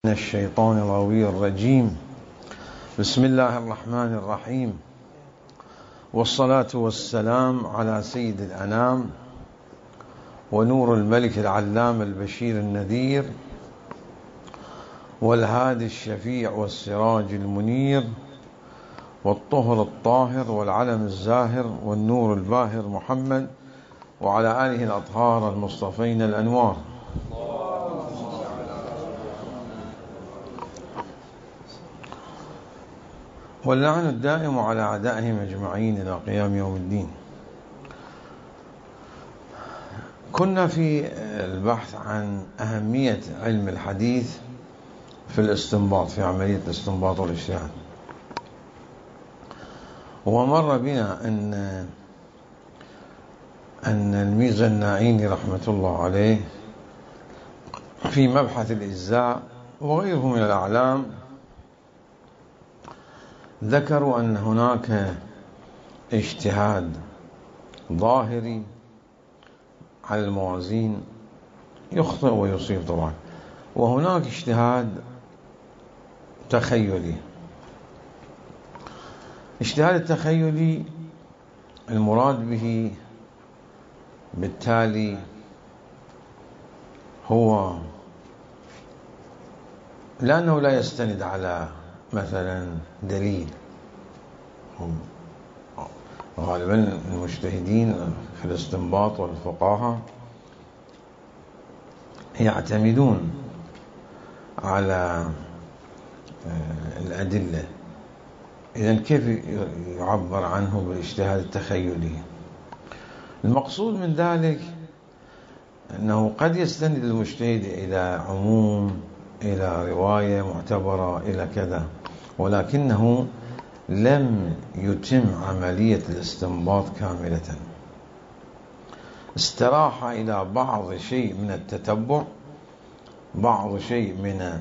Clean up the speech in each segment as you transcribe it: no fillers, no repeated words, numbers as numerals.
من الشيطان الغوي الرجيم. بسم الله الرحمن الرحيم، والصلاة والسلام على سيد الأنام ونور الملك العلام البشير النذير والهادي الشفيع والسراج المنير والطهر الطاهر والعلم الزاهر والنور الباهر محمد وعلى آله الأطهار المصطفين الأنوار. واللعن الدائم على أعدائهم أجمعين إلى قيام يوم الدين. كنا في البحث عن أهمية علم الحديث في الاستنباط، في عملية الاستنباط والاجتهاد، ومر بنا أن الميزة الناعيني رحمة الله عليه في مبحث الإجزاء وغيره من الأعلام ذكروا أن هناك اجتهاد ظاهري على الموازين يخطئ ويصيب طبعا، وهناك اجتهاد تخيلي. اجتهاد التخيلي المراد به بالتالي هو لأنه لا يستند على مثلا دليل. غالبا المجتهدين في الاستنباط والفقهاء يعتمدون على الأدلة، إذن كيف يعبر عنه بالاجتهاد التخيلي؟ المقصود من ذلك أنه قد يستند المجتهد إلى عموم، إلى رواية معتبرة، إلى كذا، ولكنه لم يتم عملية الاستنباط كاملة، استراح إلى بعض شيء من التتبع، بعض شيء من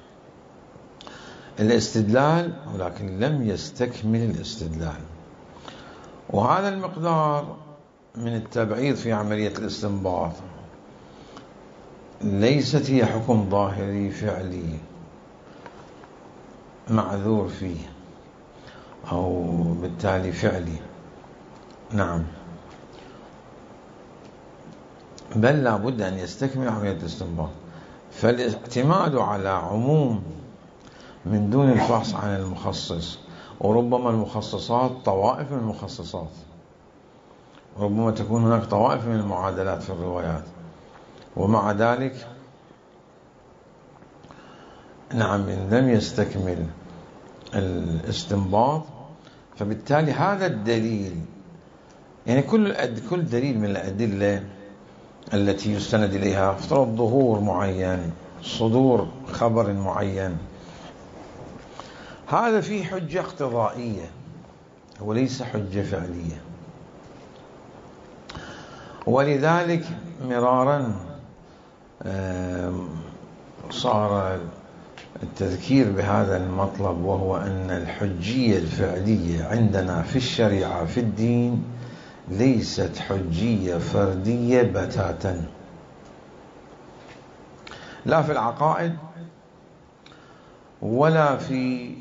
الاستدلال، ولكن لم يستكمل الاستدلال. وهذا المقدار من التبعيض في عملية الاستنباط ليست هي حكم ظاهري فعلي معذور فيه أو بالتالي فعلي، نعم، بل لا بد أن يستكمل عملية الاستنباط. فالاعتماد على عموم من دون الفحص عن المخصص، وربما المخصصات طوائف من المخصصات، ربما تكون هناك طوائف من المعادلات في الروايات، ومع ذلك نعم إن لم يستكمل الاستنباط فبالتالي هذا الدليل، يعني كل دليل من الأدلة التي يستند إليها افترض ظهور معين، صدور خبر معين، هذا فيه حجة اقتضائية وليس حجة فعلية. ولذلك مرارا صار التذكير بهذا المطلب، وهو أن الحجية الفعلية عندنا في الشريعة في الدين ليست حجية فردية بتاتا، لا في العقائد ولا في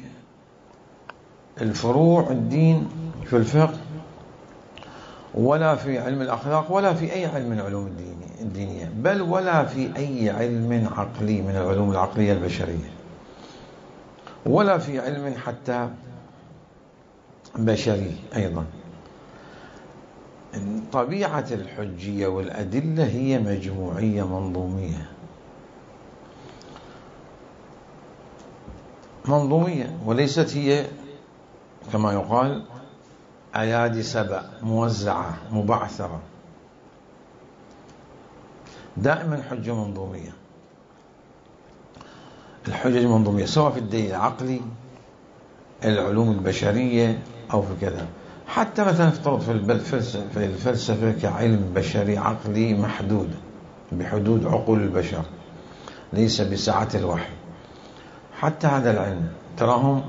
الفروع الدين في الفقه ولا في علم الأخلاق ولا في أي علم من علوم الدينية، بل ولا في أي علم عقلي من العلوم العقلية البشرية، ولا في علم حتى بشري أيضا. طبيعة الحجية والأدلة هي مجموعية منظومية، وليست هي كما يقال أيادي سبع موزعة مبعثرة، دائما حجة منظومية. الحجج منظومية سواء في الدين العقلي، العلوم البشرية، أو في كذا. حتى مثلا افترض في الفلسفة كعلم بشري عقلي محدود بحدود عقول البشر، ليس بسعة الوحي. حتى هذا العلم تراهم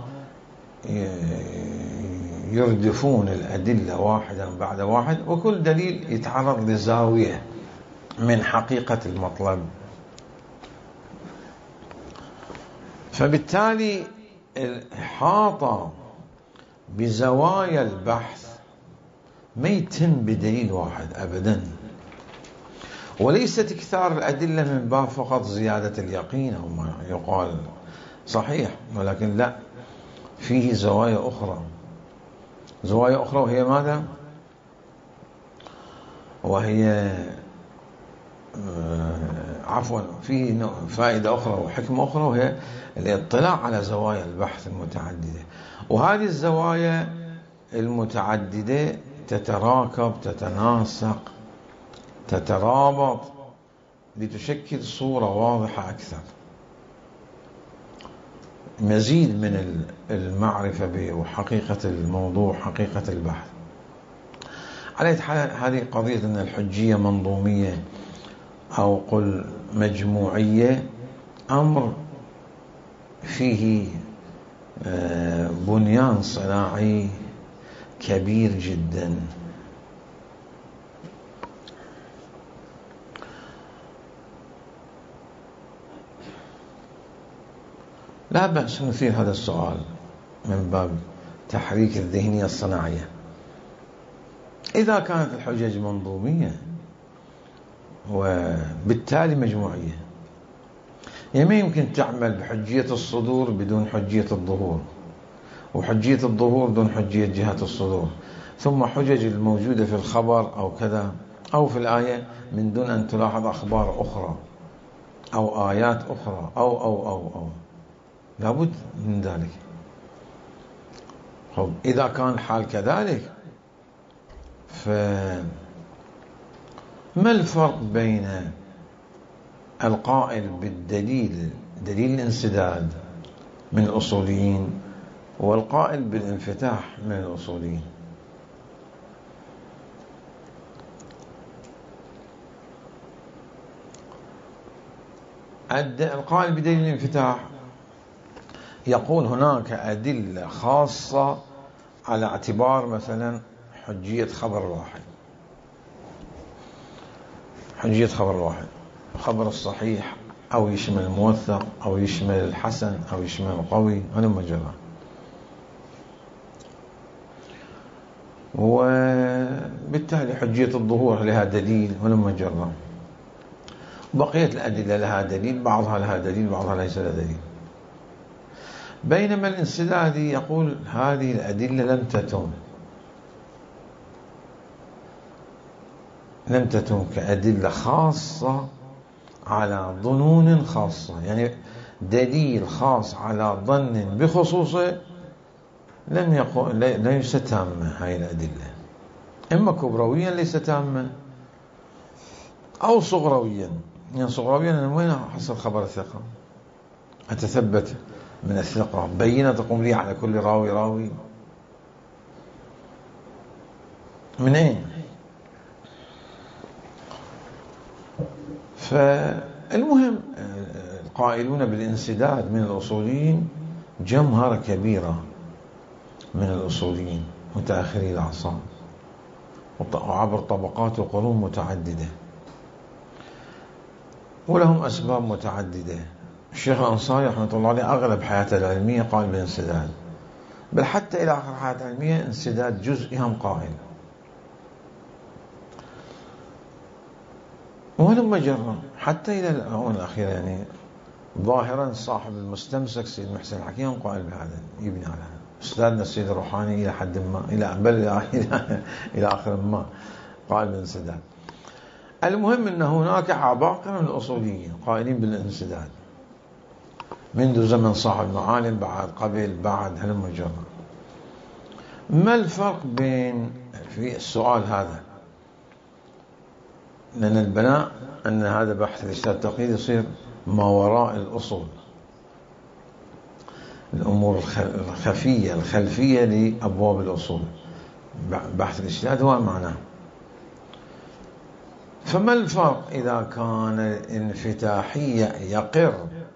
يردفون الأدلة واحدا بعد واحد، وكل دليل يتعرض لزاوية من حقيقة المطلب. فبالتالي الإحاطة بزوايا البحث ما يتم بدليل واحد أبدا، وليست إكثار الأدلة من باب فقط زيادة اليقين أو ما يقال صحيح، ولكن لا، فيه زوايا أخرى. زوايا أخرى وهي ماذا؟ وهي عفوا فيه فائدة أخرى وحكمة أخرى، وهي الاطلاع على زوايا البحث المتعددة. وهذه الزوايا المتعددة تتراكب، تتناسق، تترابط لتشكل صورة واضحة أكثر، مزيد من المعرفة بحقيقة الموضوع، حقيقة البحث. على حال هذه قضية أن الحجية منظومية أو قل مجموعية أمر فيه بنيان صناعي كبير جدا. لا بأس نثير هذا السؤال من باب تحريك الذهنية الصناعية. إذا كانت الحجج منظومية وبالتالي مجموعية، يعني ما يمكن تعمل بحجية الصدور بدون حجية الظهور، وحجية الظهور دون حجية جهة الصدور، ثم حجج الموجودة في الخبر أو كذا أو في الآية من دون أن تلاحظ أخبار أخرى أو آيات أخرى أو لابد من ذلك. إذا كان الحال كذلك، فما الفرق بين القائل بالدليل، دليل الانسداد من الأصوليين، والقائل بالانفتاح من الأصوليين؟ القائل بدليل الانفتاح يقول هناك أدلة خاصة على اعتبار مثلا حجية خبر واحد، حجية خبر واحد، خبر الصحيح أو يشمل الموثق أو يشمل الحسن أو يشمل القوي، هذا مجرد. وبالتالي حجية الظهور لها دليل ولم مجرد، بقية الأدلة لها دليل، بعضها لها دليل بعضها ليس لها دليل. بينما الانسدادي يقول هذه الأدلة لم تتم كأدلة خاصة على ظنون خاصة، يعني دليل خاص على ظن بخصوصه ليس تامة. هاي الأدلة إما كبرويا ليس تامة أو صغرويا. يعني صغرويا أنا وين حصل خبر الثقة؟ أتثبت من الثقة بينة تقوم لي على كل راوي من أين؟ فالمهم القائلون بالانسداد من الأصوليين جمهرة كبيرة من الأصوليين متأخري الأعصار وعبر طبقات وقرون متعددة، ولهم أسباب متعددة. الشيخ الأنصاري رحمة الله عليه أغلب حياته العلمية قال بالانسداد، بل حتى إلى آخر حياته العلمية انسداد جزئي هم قائل. ولما جرى حتى إلى الآونة الأخيرة، يعني ظاهرا صاحب المستمسك سيد محسن الحكيم قائل بهذا، يبني على هذا. أستاذنا السيد الروحاني إلى حد ما إلى آخر ما قائل بالانسداد. المهم أن هناك عباقرة من الأصوليين قائلين بالانسداد منذ زمن صاحب المعالم، بعد قبل بعد هلم جرى. ما الفرق بين في السؤال هذا؟ لأن البناء أن هذا بحث الإجتهاد التقليدي يصير ما وراء الأصول، الأمور الخفية الخلفية لأبواب الأصول. بحث الاجتهاد هو معناه. فما الفرق إذا كان الانفتاحية يقر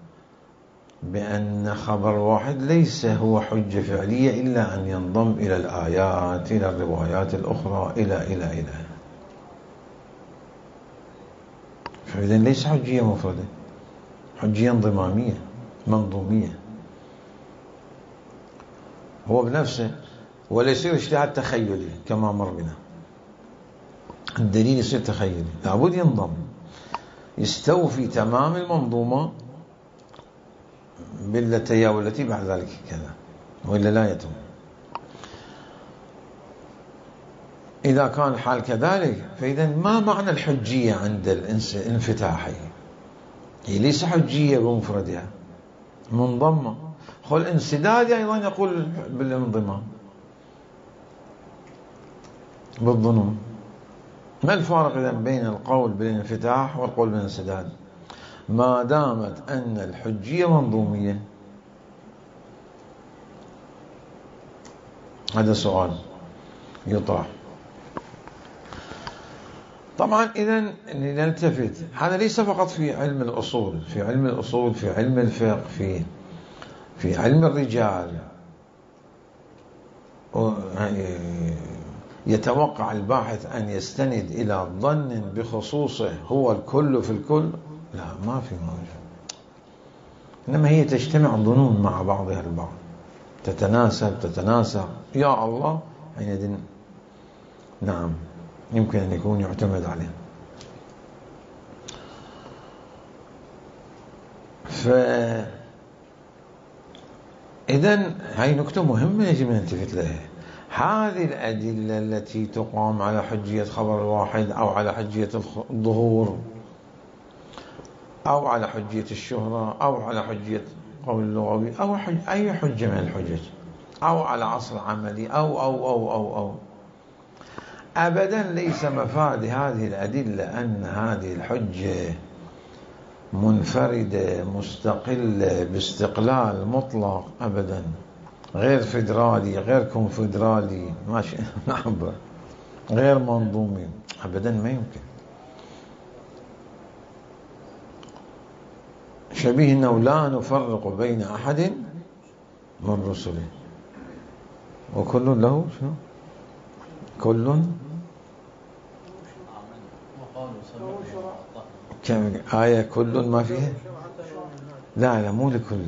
بأن خبر واحد ليس هو حجة فعلية إلا أن ينضم إلى الآيات، إلى الروايات الأخرى، إلى فإذن ليس حجية مفردة، حجية انضمامية منظومية. هو بنفسه، ولا يصير اجتهاد تخيلي كما مر بنا. الدليل يصير تخيلي، لابد ينضم يستوفي تمام المنظومة بالتي والتي بعد ذلك كذا، وإلا لا يتم. إذا كان الحال كذلك، فإذا ما معنى الحجية عند الانفتاحي؟ هي ليس حجية بمفردها، منضمة. خل الانسداد أيضا يقول بالانضمام بالظنون. ما الفارق إذن بين القول بالانفتاح والقول بالانسداد ما دامت أن الحجية منظومية؟ هذا سؤال يطرح. طبعا إذن نلتفت، هذا ليس فقط في علم الأصول، في علم الأصول، في علم الفقه، في علم الرجال. يتوقع الباحث أن يستند إلى ظن بخصوصه هو الكل في الكل؟ لا، ما في موجود. إنما هي تجتمع ظنون مع بعضها البعض، تتناسب يا الله، حينئذ نعم يمكن أن يكون يعتمد عليه. فإذن هاي نكتة مهمة يجب أن نلتفت لها. هذه الأدلة التي تقام على حجية خبر الواحد، أو على حجية الظهور، أو على حجية الشهرة، أو على حجية قول اللغوي، أو أي حجة من الحجج، أو على عصر عملي، أو أبدا ليس مفاد هذه الأدلة أن هذه الحجة منفردة مستقلة باستقلال مطلق، أبدا، غير فيدرالي، غير كونفدرالي، ماشي نعبر، غير منظومي، أبدا ما يمكن. شبيه أنه لا نفرق بين أحد من رسله وكل له شنو؟ كل كم آية كل ما فيها؟ لا مو لكل،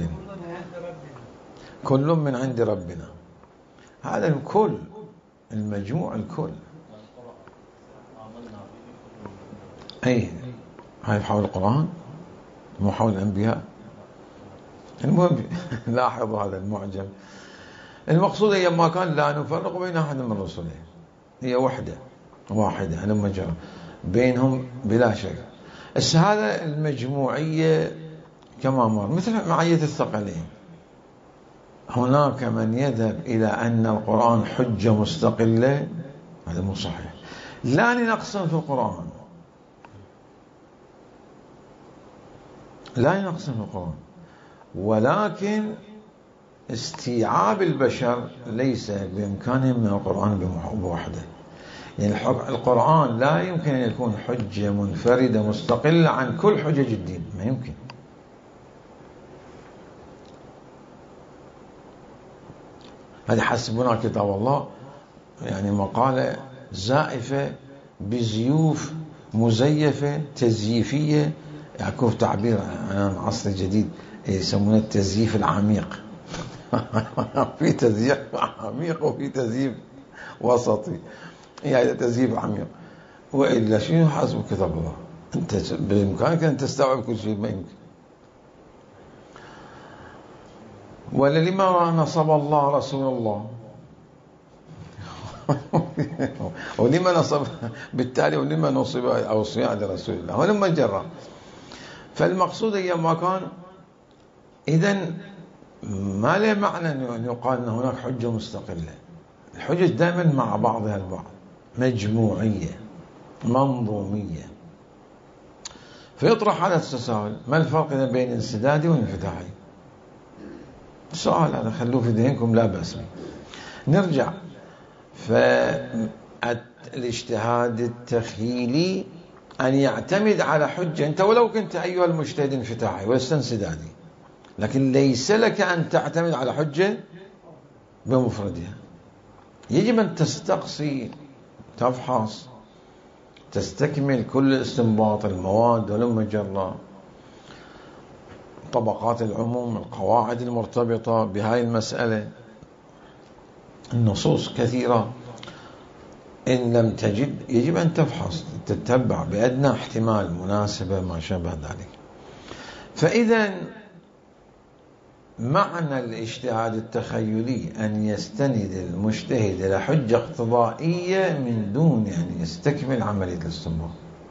كل من عند ربنا. هذا الكل، المجموع الكل. أي هاي حول القرآن مو حول الأنبياء. المهم لاحظوا هذا المعجم. المقصود هي ما كان لا نفرق بين أحد من رسله، هي واحدة لما جرى بينهم بلا شك. هذا المجموعية كما مر، مثل معية الثقلين. هناك من يذهب إلى أن القرآن حجة مستقلة، هذا مو صحيح. لا لنقص في القرآن، لا ينقص في القرآن، ولكن استيعاب البشر ليس بإمكانهم من القرآن بوحده. يعني القرآن لا يمكن أن يكون حجة منفردة مستقلة عن كل حجج الدين، ما يمكن. هذا حسبنا كتاب الله، يعني مقالة زائفة بزيوف مزيفة تزييفية، يكون تعبير عن العصر الجديد يسمونه التزييف العميق. في تزييف عميق وفي تزييف وسطي، يعني تزييف عميق. وإلا شنو حسب كتاب الله؟ أنت بإمكانك أن تستوعب كل شيء؟ ما يمكن. ولا لما نصب الله رسول الله ولما نصب بالتالي، ولما نصب أوصياء لرسول الله ولما جرى. فالمقصود هي ما كان. إذن ما له معنى أن يقال أن هناك حجة مستقلة. الحجج دائما مع بعضها البعض، مجموعية منظومية. فيطرح على التساؤل: ما الفرق بين انسدادي وانفتاحي؟ السؤال هذا خلوه في ذهنكم، لا بأس به. نرجع. فالاجتهاد التخيلي أن يعتمد على حجة، أنت ولو كنت أيها المجتهد انفتاحي ولست انسدادي، لكن ليس لك أن تعتمد على حجة بمفردها. يجب أن تستقصي، تفحص، تستكمل كل استنباط المواد ولما جرى، طبقات العموم، القواعد المرتبطة بهاي المسألة. النصوص كثيرة، إن لم تجد يجب أن تفحص تتبع بأدنى احتمال مناسبة ما شابه ذلك. فإذا معنى الاجتهاد التخيلي أن يستند المجتهد إلى حجة اقتضائية من دون أن يستكمل عملية الاستنباط.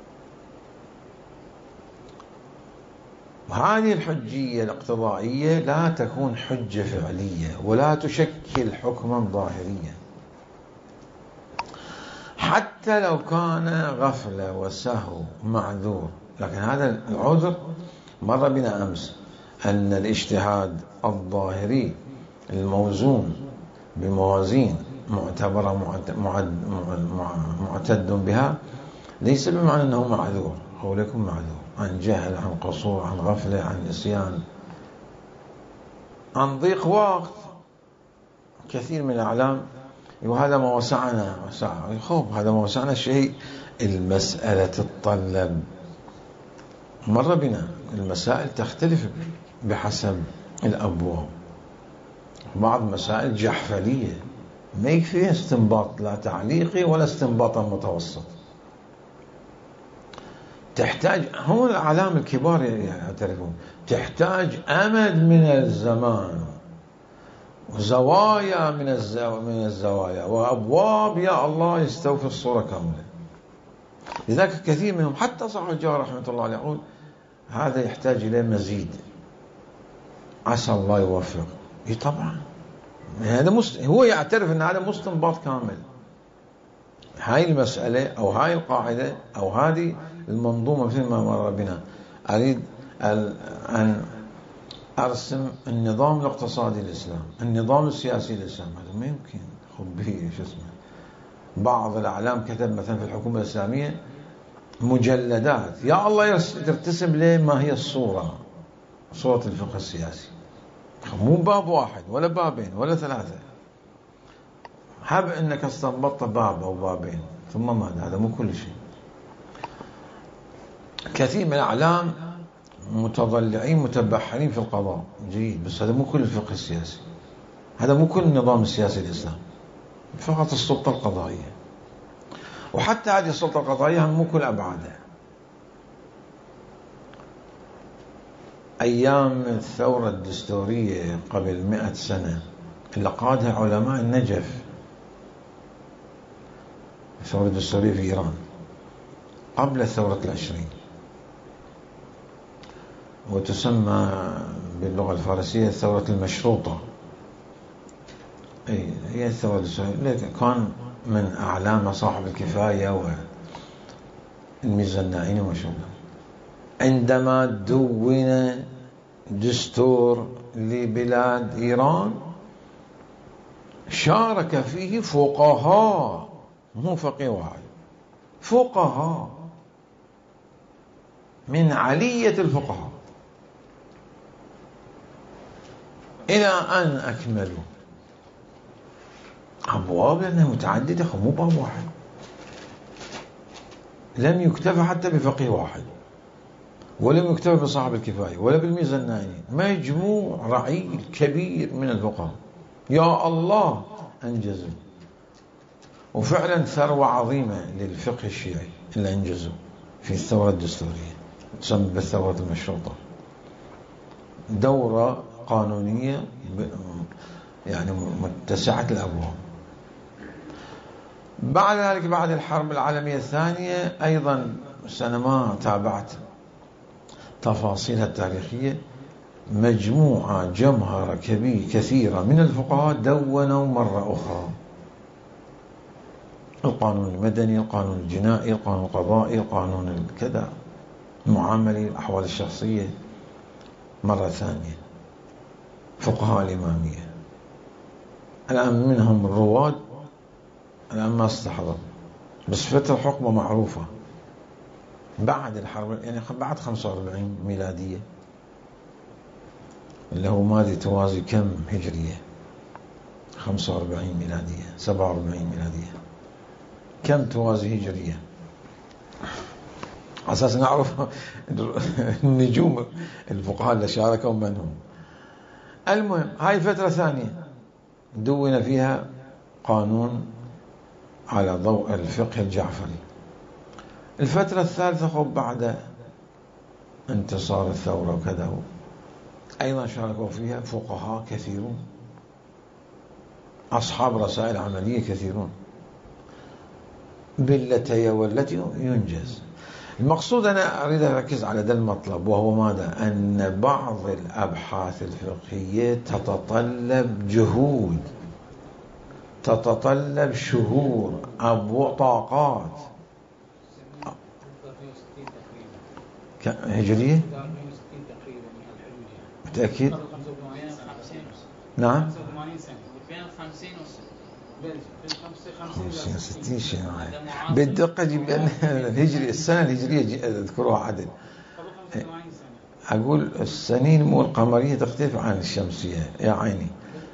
وهذه الحجية الاقتضائية لا تكون حجة فعلية ولا تشكل حكما ظاهريا، حتى لو كان غفلة وسهو معذور. لكن هذا العذر مر بنا أمس أن الاجتهاد الظاهري الموزون بموازين معتبرة معتد بها ليس بمعنى أنه معذور. هو لكم معذور عن جهل، عن قصور، عن غفلة، عن نسيان، عن ضيق وقت. كثير من الأعلام وهذا ما وسعنا خوف، هذا ما وسعنا شيء. المسألة تتطلب، مر بنا المسائل تختلف بحسب الأبواب. بعض مسائل جحفلية ما يكفي استنباط لا تعليقي ولا استنباط متوسط، تحتاج، هم الأعلام الكبار يعترفون، تحتاج أمد من الزمان وزوايا من الزوايا وأبواب يا الله يستوفي الصورة كاملة. لذلك كثير منهم حتى صاحب الجوهرة رحمة الله عليه يقول هذا يحتاج إلى مزيد، عسى الله يوفق. طبعا هذا هو يعترف أن هذا مستنباط كامل. هاي المسألة أو هاي القاعدة أو هذه المنظومة مثل ما مر بنا، أريد أن أرسم النظام الاقتصادي الإسلام، النظام السياسي الإسلام، هذا ما يمكن خبيه شو اسمه. بعض الأعلام كتب مثلا في الحكومة الإسلامية مجلدات، يا الله ترتسم ليه ما هي الصورة، صورة الفقه السياسي، مو باب واحد ولا بابين ولا ثلاثة. حاب أنك استنبطت باب أو بابين ثم ماذا؟ هذا مو كل شيء. كثير من الأعلام متضلعين متبحرين في القضاء، جيد، بس هذا مو كل الفقه السياسي، هذا مو كل النظام السياسي الإسلامي، فقط السلطة القضائية. وحتى هذه السلطة القضائية مو كل أبعادها. أيام الثورة الدستورية قبل 100 سنة اللي قادها علماء النجف، الثورة الدستورية في إيران قبل ثورة 20، وتسمى باللغة الفارسية الثورة المشروطة. هي الثورة الدستورية كان من أعلام صاحب الكفاية والميزانائين وشغله. عندما دون دستور لبلاد إيران شارك فيه فقهاء، مو فقيه واحد، فقهاء من علية الفقهاء إلى أن أكملوا أبواب، لأنها متعددة مو باب واحد. لم يكتفى حتى بفقيه واحد، ولم يكتفى بصاحب الكفاية ولا بالميزانائين، مجموع رعيل كبير من الفقهاء يا الله أنجزوا. وفعلا ثروة عظيمة للفقه الشيعي اللي أنجزوا في الثورة الدستورية، تسمى بالثورة المشروطة. دورة قانونية يعني متسعة الأبواب. بعد ذلك بعد الحرب العالمية الثانية أيضا سنة ما تابعت تفاصيلها التاريخية، مجموعة جمهرة كثيرة من الفقهاء دونوا مرة أخرى القانون المدني، القانون الجنائي، القانون القضائي، القانون الكذا، المعاملي، الأحوال الشخصية، مرة ثانية. فقهاء الإمامية الآن منهم الرواد الآن ما استحضر، بس فترة حكمه معروفة بعد الحرب، يعني بعد 45 ميلادية اللي هو ماذا توازي كم هجرية؟ 45 ميلادية، 47 ميلادية، كم توازي هجرية؟ أساس نعرف النجوم الفقهاء اللي شاركوا من هم. المهم هاي فترة ثانية دون فيها قانون على ضوء الفقه الجعفري. الفترة الثالثة خب بعد انتصار الثورة وكذا أيضا شاركوا فيها فقهاء كثيرون، أصحاب رسائل عملية كثيرون، بالتي والتي ينجز. المقصود أنا أريد أركز على ذا المطلب، وهو ماذا؟ أن بعض الأبحاث الفقهية تتطلب جهود، تتطلب شهور، طاقات. هجرية؟ متأكد؟ نعم 50 60 شيء بالدقة جيب الهجري، السنة الهجرية اذكروها عدل. أقول السنين مو القمرية تختلف عن الشمسية يا عيني.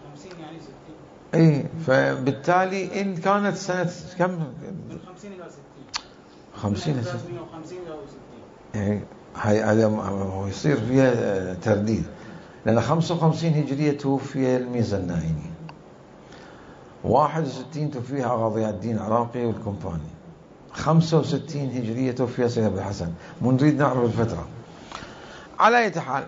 اي فبالتالي إن كانت سنة كم؟ من 50 إلى 60. 50 إلى 60. هاي هذا يصير فيها ترديد، لأن 55 هجرية توفي الميزة النائني، 61 توفيها غاضي الدين العراقي والكومباني، 65 هجرية توفي سيد أبو الحسن. نريد نعرف الفترة. على أي حال،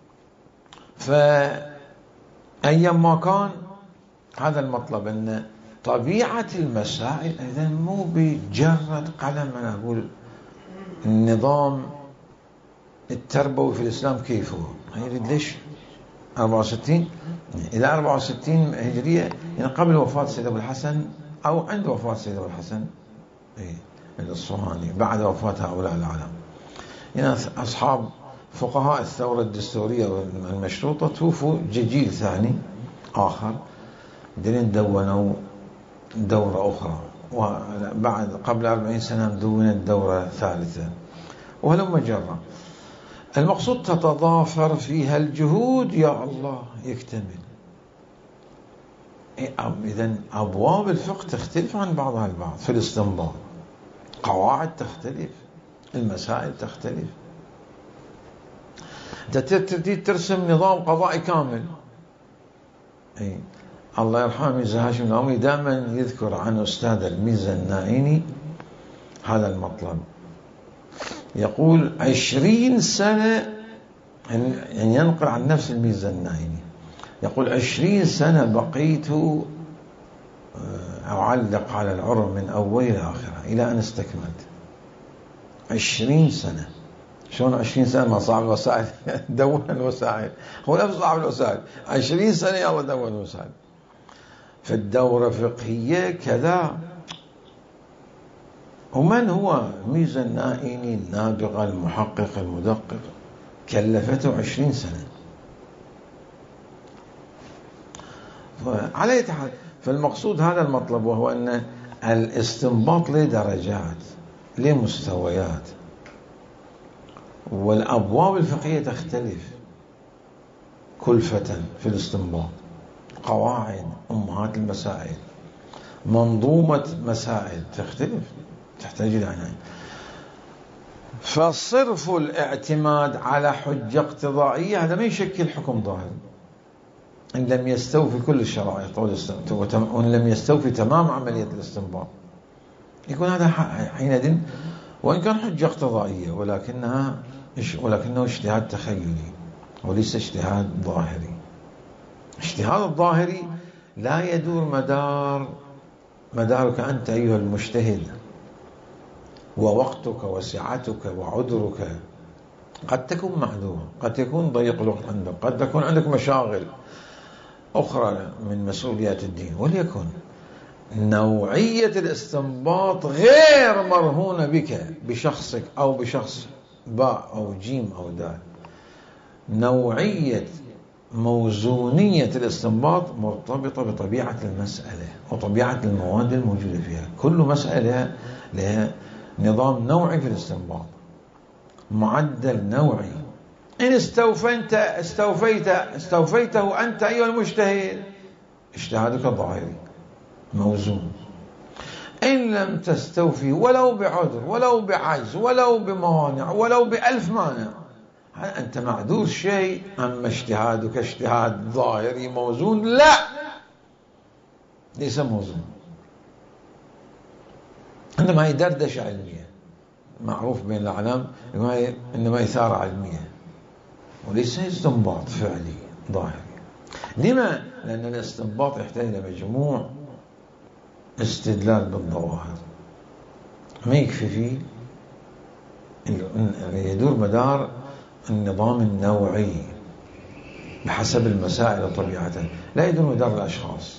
فأيام ما كان هذا المطلب، أن طبيعة المسائل إذن مو بجرد قلم. أنا أقول النظام التربوي في الإسلام كيف هو؟ يريد ليش 64 إلى 64 هجرية، يعني قبل وفاة سيد أبو الحسن أو عند وفاة سيد أبو الحسن الأصفهاني، بعد وفاة هؤلاء العلماء. يعني أصحاب فقهاء الثورة الدستورية والمشروطة توفوا جيل ثاني آخر، بعدين دونوا دورة أخرى، وبعد قبل 40 سنة دونت دورة ثالثة، وهلم جرى. المقصود تتضافر فيها الجهود، يا الله يكتمل. إذن أبواب الفقه تختلف عن بعضها البعض في الاستنباط، قواعد تختلف، المسائل تختلف. أنت تريد ترسم نظام قضائي كامل. الله يرحمه ميزة هاشم النووي دائما يذكر عن أستاذ الميزة النائني هذا المطلب، يقول 20 سنة، يعني ينقل عن نفس الميزة النائني، يقول 20 سنة بقيت أعلق على العرب من أول إلى آخره إلى أن استكملت. 20 سنة. شلون 20 سنة؟ ما صعب الوسائل دون الوسائل، هو نفس صعب الوسائل. 20 سنة يلا دون الوسائل. فالدورة فقهية كذا. ومن هو ميزة النائني النابغة المحقق المدقق؟ كلفته 20 سنة. على أي حال، فالمقصود هذا المطلب، وهو أن الاستنباط له درجات، له مستويات، والأبواب الفقهية تختلف كلفة في الاستنباط، قواعد، أمهات المسائل، منظومة مسائل تختلف، تحتاج إلى عناية. فصرف الاعتماد على حجة اقتضائية هذا ما يشكل حكم ظاهر إن لم يستوفي كل الشرائط وإن لم يستوفي تمام عملية الاستنباط، يكون هذا حينئذ وإن كان حجة اقتضائية ولكنه اجتهاد تخيلي وليس اجتهاد ظاهري. اجتهاد الظاهري لا يدور مدارك أنت أيها المجتهد، ووقتك وسعتك وعذرك. قد تكون معذور، قد يكون ضيق الوقت عندك، قد تكون عندك مشاغل أخرى من مسؤوليات الدين، وليكن نوعية الاستنباط غير مرهونة بك، بشخصك أو بشخص باء أو جيم أو دال. نوعية موزونية الاستنباط مرتبطة بطبيعة المسألة وطبيعة المواد الموجودة فيها. كل مسألة لها نظام نوعي في الاستنباط، معدل نوعي. إن استوفيته أنت أيها المجتهد، اجتهادك ظاهري موزون. إن لم تستوفي ولو بعذر ولو بعجز ولو بموانع ولو بألف مانع، أنت معذور شيء. أما اجتهادك اجتهاد ظاهري موزون، لا، ليس موزون، إنما هي دردشة علمية، معروف بين الأعلام إنما إثارة علمية وليس استنباط فعلي ظاهري. لما؟ لأن الاستنباط يحتاج إلى مجموع استدلال بالظواهر، ما يكفي فيه يدور مدار النظام النوعي بحسب المسائل وطبيعتها، لا يدور مدار الأشخاص.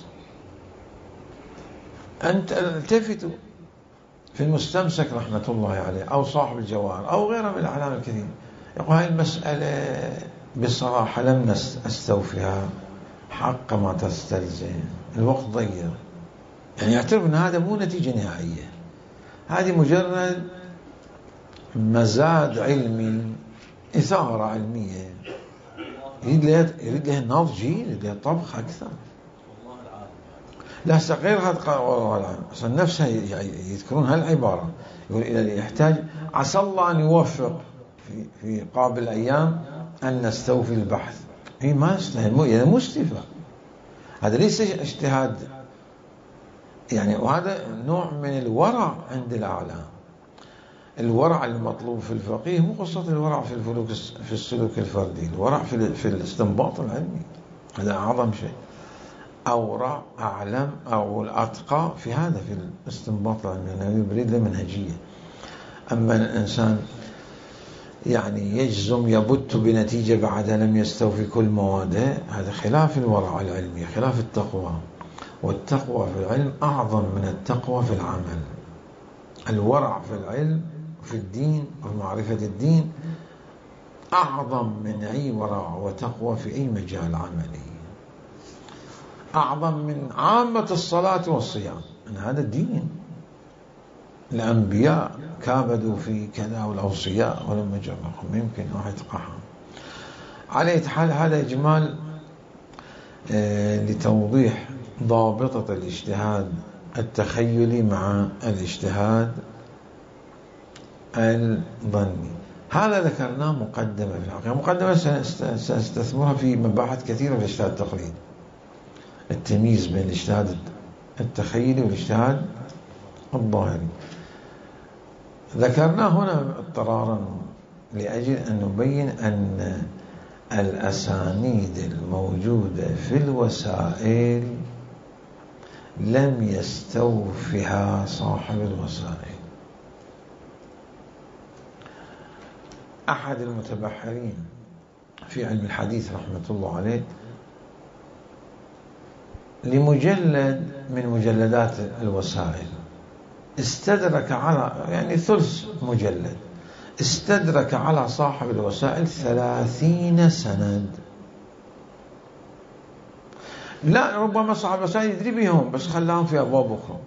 أنت التفتوا في المستمسك رحمة الله عليه أو صاحب الجواهر أو غيره من الأعلام الكثير، يقول هاي المسألة بصراحة لم استوفيها حق ما تستلزم، الوقت ضيق، يعني يعترف أن هذا مو نتيجة نهائية، هذه مجرد مزاد علمي، إثارة علمية، يريد لها نضج، يريد لها طبخ أكثر. لا غير هذا قال والله العالم أصلا نفسها يذكرون هالعبارة، يقول إذا يحتاج عسى الله أن يوفق في قابل الأيام أن نستوفي البحث. هي ما يستاهل، يعني مو استيفاء، هذا ليس اجتهاد يعني. وهذا نوع من الورع عند الأعلام. الورع المطلوب في الفقيه مو قصة الورع في السلوك الفردي، الورع في الاستنباط العلمي، هذا أعظم شيء، أورع أعلم أو الأتقى في هذا، في الاستنباط العلمي، أنه يريد له منهجية. أما الإنسان يعني يجزم يبت بنتيجة بعد لم يستوفي كل مواده، هذا خلاف الورع العلمي، خلاف التقوى. والتقوى في العلم أعظم من التقوى في العمل. الورع في العلم في الدين وفي معرفة الدين أعظم من أي ورع وتقوى في أي مجال عملي، أعظم من عامة الصلاة والصيام، أن هذا الدين. الأنبياء كابدوا في كذا والأوصياء ولم يجرهم، يمكن واحد يتقحم. على أي حال هذا إجمال لتوضيح ضابطة الاجتهاد التخيلي مع الاجتهاد الظني. هذا ذكرناه مقدمة في الحقيقة، مقدمة سنستثمرها في مباحث كثيرة في الاجتهاد التقليدي، التمييز بين الاجتهاد التخيلي والاجتهاد الظاهري. ذكرناه هنا اضطرارا لأجل أن نبين أن الأسانيد الموجودة في الوسائل لم يستوفها صاحب الوسائل. أحد المتبحرين في علم الحديث رحمة الله عليه لمجلد من مجلدات الوسائل استدرك على يعني ثلث مجلد، استدرك على صاحب الوسائل 30 سند. لا ربما صاحب الوسائل يدري بهم بس خلاهم في أبواب أخرى.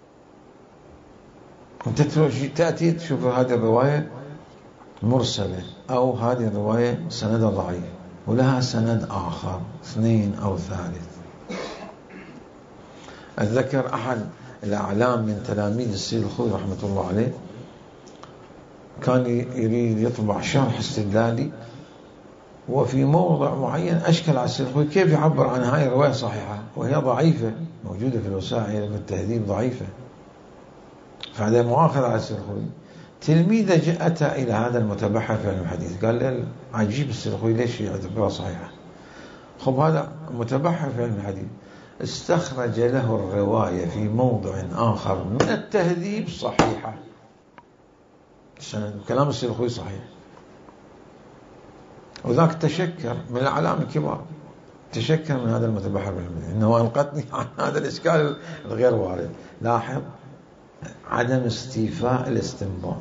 أنت تأتي تشوف هذه الرواية مرسلة أو هذه الرواية سند ضعيف ولها سند آخر اثنين أو ثالث. أتذكر أحد الأعلام من تلاميذ السيد الخوئي رحمة الله عليه كان يريد يطبع شرح استدلالي، وفي موضع معين أشكل على السيد الخوئي كيف يعبر عن هاي الرواية صحيحة وهي ضعيفة، موجودة في الوسائل في التهذيب ضعيفة. فهذا مؤاخذة على السيد الخوئي. تلميذه أتى إلى هذا المتبحر في علم الحديث قال له عجيب السيد الخوئي ليش يعتبرها صحيحة؟ خب هذا متبحر في علم الحديث استخرج له الرواية في موضع آخر من التهذيب صحيحة، كلام السيد الخوئي صحيح. وذاك تشكر من الأعلام الكبار، تشكر من هذا المتبحر بالمدينة إنه أنقذني عن هذا الإشكال الغير وارد. لاحظ عدم استيفاء الاستنباط،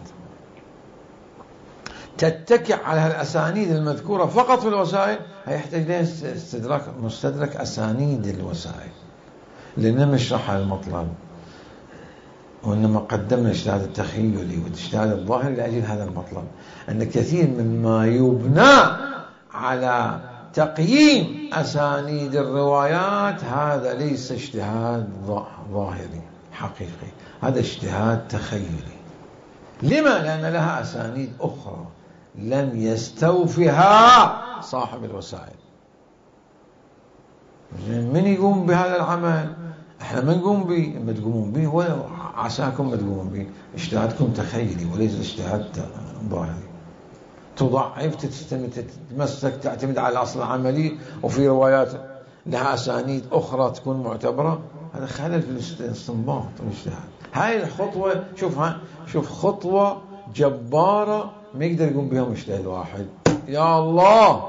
تتكئ على الأسانيد المذكورة فقط في الوسائل، هيحتاج لها مستدرك أسانيد الوسائل لأننا نشرحها المطلب، وإنما قدمنا الاجتهاد التخيلي والاجتهاد الظاهر لأجل هذا المطلب، أن كثير مما يبنى على تقييم أسانيد الروايات هذا ليس اجتهاد ظاهري حقيقي، هذا اجتهاد تخيلي. لما؟ لأن لها أسانيد أخرى لم يستوفها صاحب الوسائل. من يقوم بهذا العمل؟ احنا ما نقوم به، ما تقومون به ولا عساكم ما تقومون به، اجتهادكم تخيلي وليس اجتهاد ظاهري. تضعف، تتمسك، تعتمد على الأصل العملي، وفي روايات لها أسانيد أخرى تكون معتبرة، هذا خلل في الاستنباط والاجتهاد. هاي الخطوة شوف خطوة جبارة ما يقدر يقوم بها مجتهد واحد. يا الله،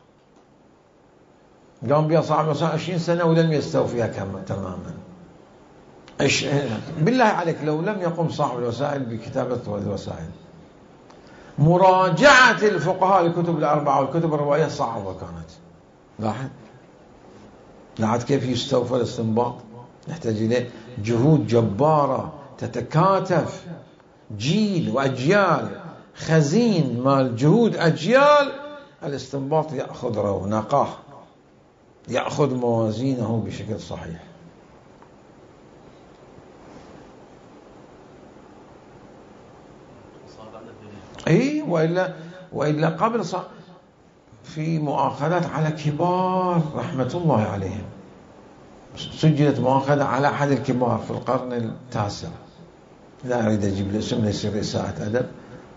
قام بها صاحب الوسائل 20 سنة ولم يستوفيها تماما. بالله عليك لو لم يقم صاحب الوسائل بكتابة الوسائل، مراجعة الفقهاء الكتب الأربعة والكتب الرواية صعبة كانت. لاحظ كيف يستوفى الاستنباط؟ نحتاج إليه جهود جبارة تتكاتف، جيل وأجيال، خزين مال جهود أجيال. الاستنباط يأخذ رونقه، يأخذ موازينه بشكل صحيح. وإلا قبل في مؤاخذات على كبار رحمة الله عليهم، سجلت مؤاخذة على أحد الكبار في القرن التاسع، لا أريد أجيب الاسم ليس إساءة أدب،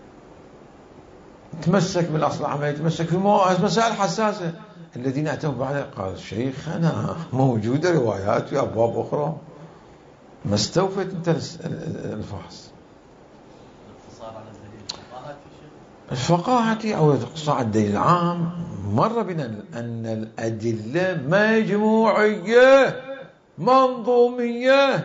تمسك بالأصل العملي، تمسك في مسائل حساسة. الذين أتوا بعد قال شيخنا موجودة روايات في أبواب أخرى، ما استوفت أنت الفحص. الفقاهة أو إقصاء الدليل العام، مر بنا أن الأدلة مجموعية منظومية.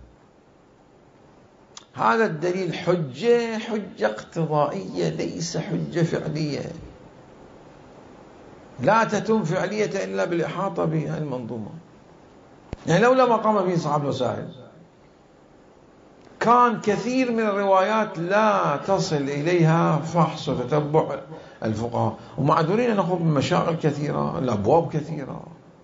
هذا الدليل حجة اقتضائية ليس حجة فعلية، لا تتم فعلية إلا بالإحاطة بها المنظومة. يعني لولا ما قام به صاحب الوسائل كان كثير من الروايات لا تصل إليها فحص وتتبع الفقهاء، ومعذورين نخوض من مشاغل كثيرة، الأبواب كثيرة.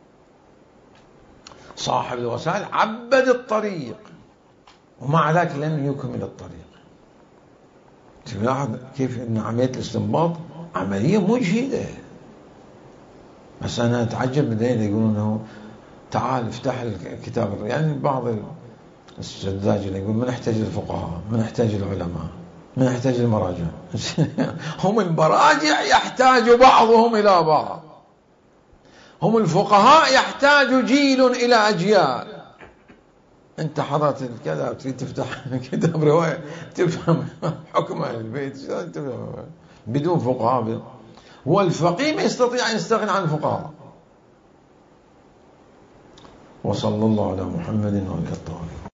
صاحب الوسائل عبد الطريق ومع ذلك لن يكمل الطريق. تلاحظ كيف أن عملية الاستنباط عملية مجهدة. بس أنا أتعجب من ذلك يقولون أنه تعال افتح الكتاب، يعني بعض السذاجة اللي يقول ما نحتاج الفقهاء، ما نحتاج العلماء، ما نحتاج المراجع. هم المراجع يحتاج بعضهم إلى بعض، هم الفقهاء يحتاج جيل إلى أجيال. أنت حضرت الكذا تريد تفتح كتاب رواية تفهم حكم البيت بدون فقهاء. هو الفقيه ما يستطيع أن يستغني عن الفقهاء. وصلى الله على محمد وعلى آله.